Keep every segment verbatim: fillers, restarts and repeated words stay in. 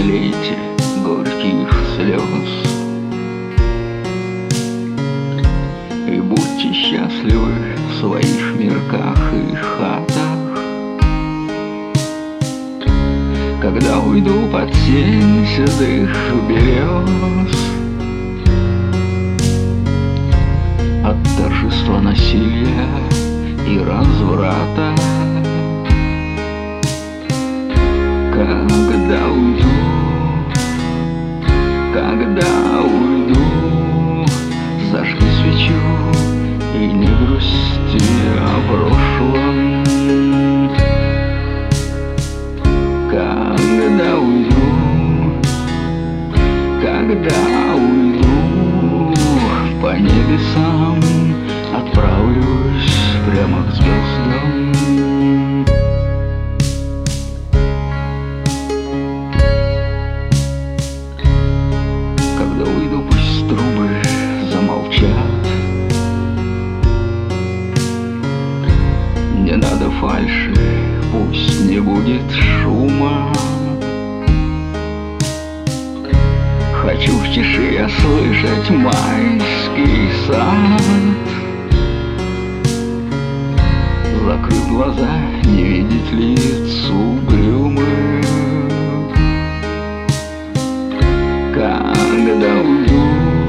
пролейте горьких слез. И будьте счастливы в своих мирках и хатах. Когда уйду под тень седых берез, от торжества насилия и разврата. Когда уйду, когда уйду, зажги свечу и не грусти о прошлом. Когда уйду, когда уйду, по небесам отправлюсь прямо к звездам. Когда уйду, пусть трубы замолчат. Не надо фальши, пусть не будет шума. Хочу в тиши я слышать майский сад. Закрыв глаза, не видеть лиц угрюмых. Когда уйду,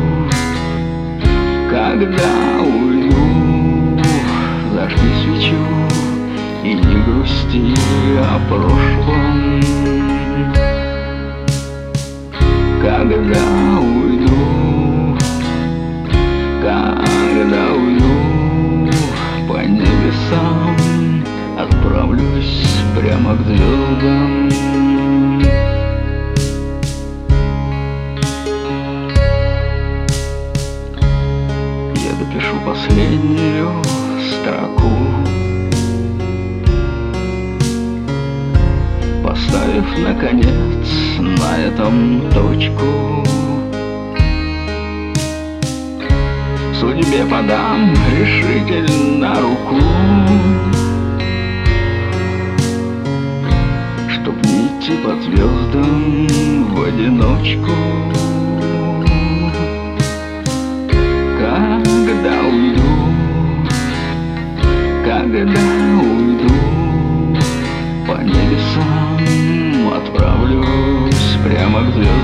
когда уйду, зажги свечу и не грусти о прошлом. Когда уйду, когда уйду, по небесам отправлюсь прямо к звездам. Я допишу последнюю строку, поставив наконец на этом точку. Судьбе подам решительно руку, чтоб не идти под звездам в одиночку. Когда уйду, когда уйду, по небесам отправлюсь прямо к звездам.